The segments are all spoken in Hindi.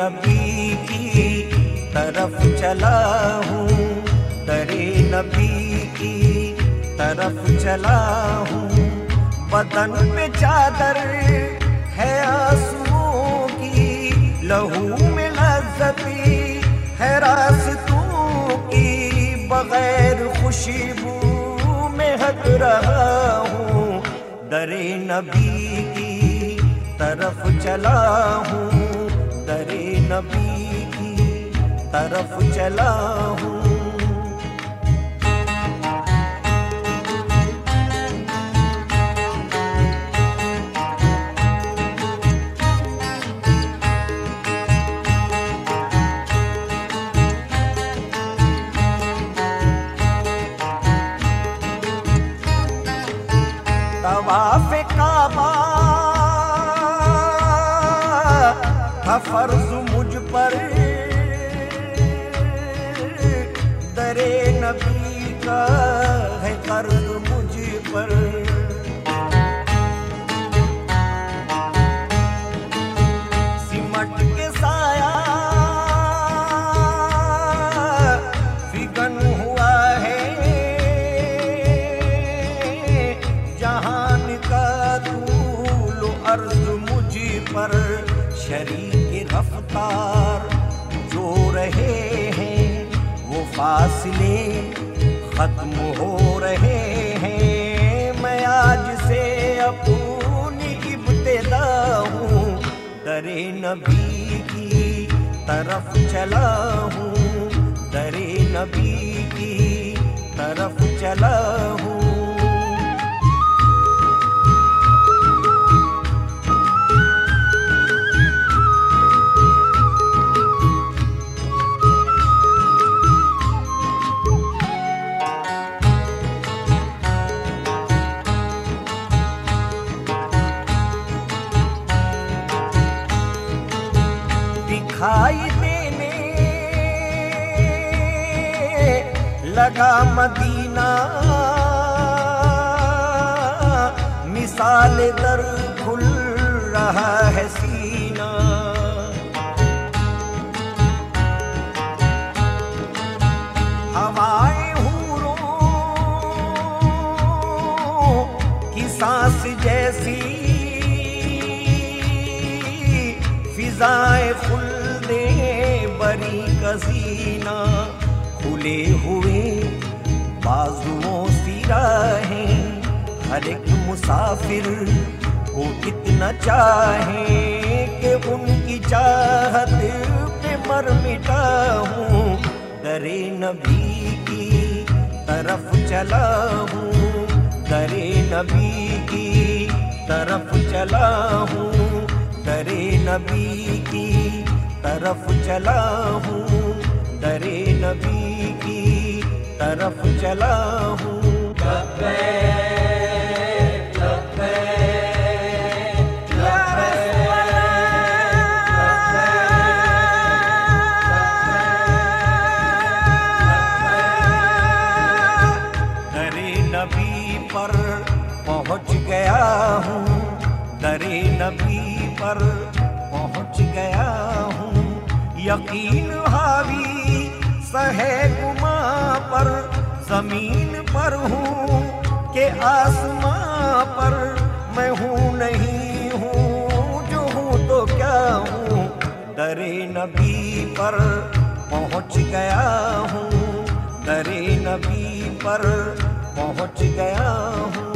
नबी की तरफ चला हूँ, दरे नबी की तरफ चला हूँ। बदन पे चादर है आंसुओं की, लहू में लज्जती है रास्तों की, बगैर खुशबू में हक रहा हूँ, दरे नबी की तरफ चला हूँ, दरे नबी की तरफ चला हूँ। तवाफ़े काबा था फर्ज मुझ पर, दरे नबी का है कर्ज मुझ पर। सिमट के साया फिगन हुआ है, जहान का तूल अर्ज मुझ पर। शरीक रफ्तार जो रहे हैं वो फासले खत्म हो रहे हैं। मैं आज से अपनी इब्तिदा हूँ, दरे नबी की तरफ चला हूँ, दरे नबी की तरफ चला हूँ। दिखाई देने लगा मदीना, मिसाल दर खुल रहा है सीना। हवाएं हूरों की सांस जैसी, फिजाएं खुल्दे बरी कसीना। खुले हुए बाजुओं सी राहें, हर एक मुसाफिर को कितना चाहे कि उनकी चाहत पे मर मिटा हूँ, दरे नबी की तरफ चला हूँ, दरे नबी की तरफ चला हूँ, दरे नबी की तरफ चला हूँ, दरे नबी की तरफ चला हूँ। दरे नबी पर पहुँच गया हूँ, दरे नबी पर पहुँच गया हूँ। यकीन हावी सहे गुमा पर, जमीन पर हूँ के आसमां पर। मैं हूँ नहीं हूँ, जो हूँ तो क्या हूँ, दरे नबी पर पहुँच गया हूँ, दरे नबी पर पहुँच गया हूँ।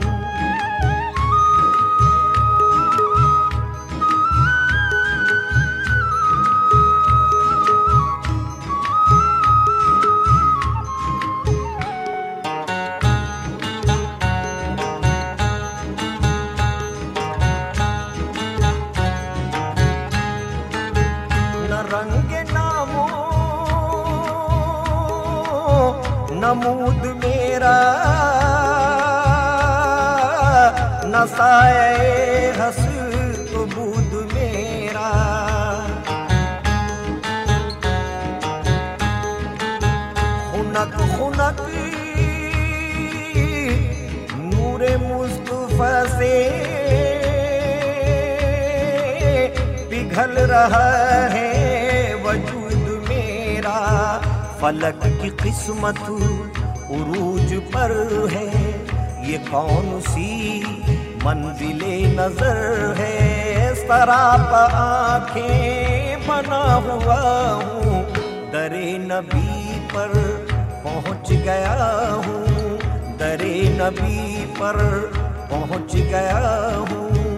नमूद मेरा नसाए हस तो बूद मेरा। खुनक खुनक नूरे मुस्तफा से पिघल रहा है फलक की किस्मत उरूज पर है, ये कौन सी मंजिले नजर है। सरापा आंखें बना हुआ हूँ, दरे नबी पर पहुँच गया हूँ, दरे नबी पर पहुँच गया हूँ।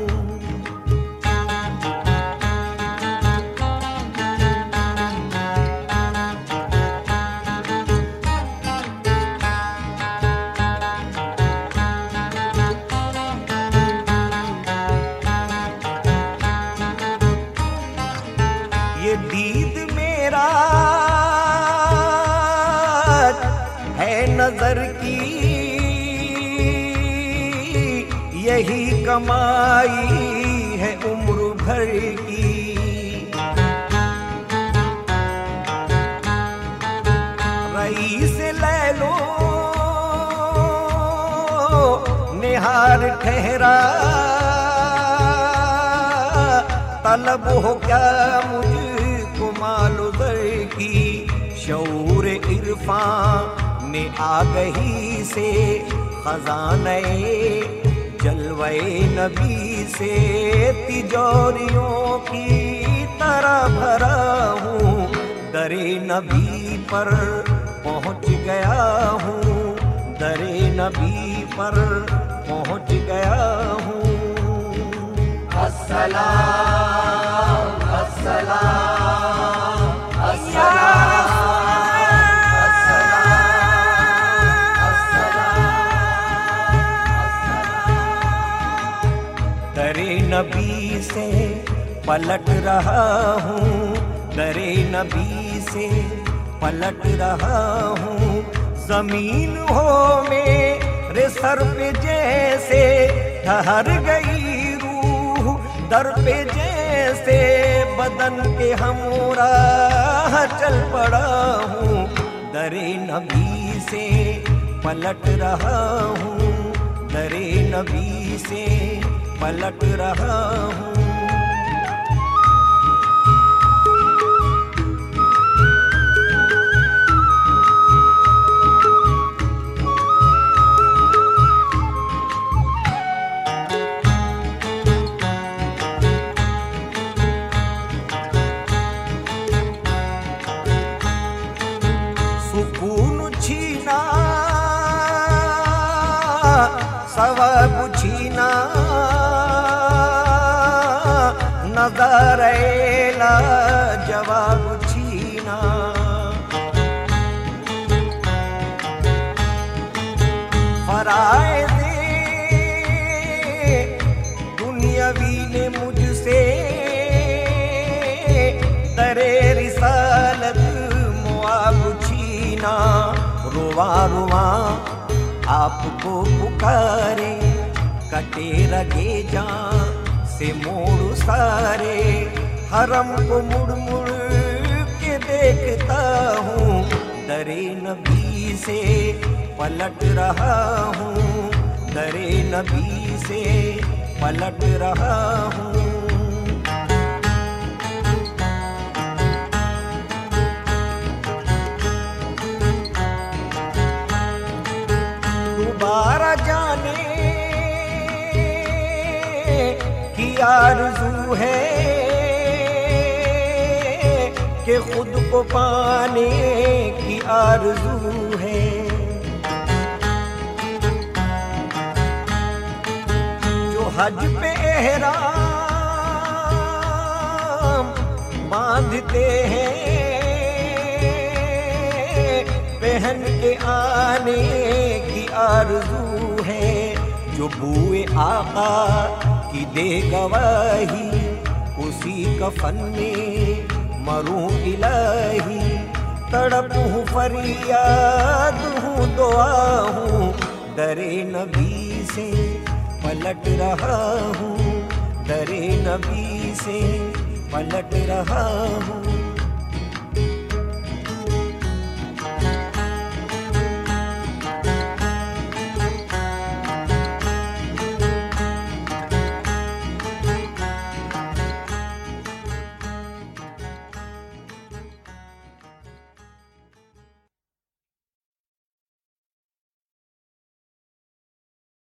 ये दीद मेरा है नजर की, यही कमाई है उम्र भर की। रईस ले लो निहार ठहरा, तलब हो क्या मुझको मालो दर की। शऊर इरफान ने आगही से खजाने जलवे नबी से तिजोरियों की तरह भरा हूँ, दरे नबी पर पहुँच गया हूँ, दरे नबी पर पहुँच गया हूँ। अस्सलाम अस्सलाम अस्सलाम दरे नबी से पलट रहा हूँ, दरे नबी से पलट रहा हूँ। जमीन हो मेरे सर पे जैसे ठहर गई रूह, दर पे जैसे बदन के हमरा चल पड़ा हूँ, दरे नबी से पलट रहा हूँ, दरे नबी से पलट रहा हूँ। सुकून छीना सवाब छीना, नज़ारेला जवाब छीना। फराइज़े दुनियावी ने मुझसे दरे रिसालत मुआब छीना। रुआ रुआ आपको पुकारे, कटे रगे जान से मोड़ सारे। हरम को मुड़ मुड़ के देखता हूँ, दरे नबी से पलट रहा हूँ, दरे नबी से पलट रहा हूँ। दोबारा जाने की आरज़ू है कि खुद को पाने की आरज़ू है। जो हज पे एहराम बांधते हैं, पहन के आने की आरज़ू है। जो बूए आका की दे गवाही, उसी कफन में मरूं इलाही। तड़प हूँ फरियाद हूँ दुआ हूँ, दरे नबी से पलट रहा हूँ, दरे नबी से पलट रहा हूँ।